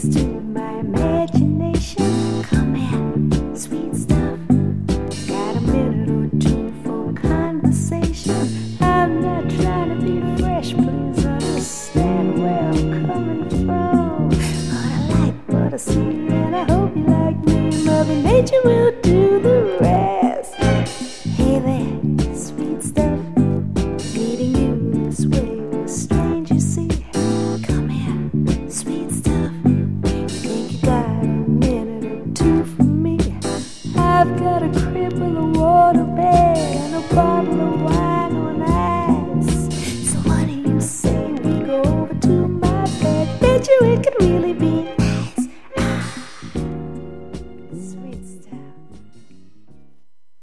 tricks to my imagination. Come here, sweet stuff. Got a minute or two for conversation. I'm not trying to be fresh, please understand where I'm coming from. But I like what I see, and I hope you like me. Mother Nature will do the rest. Hey there, sweet stuff. Leading you this way was strange, you see. Come here, sweet stuff. Think you got a minute or two for me? I've got a crib with a water bed and a bottle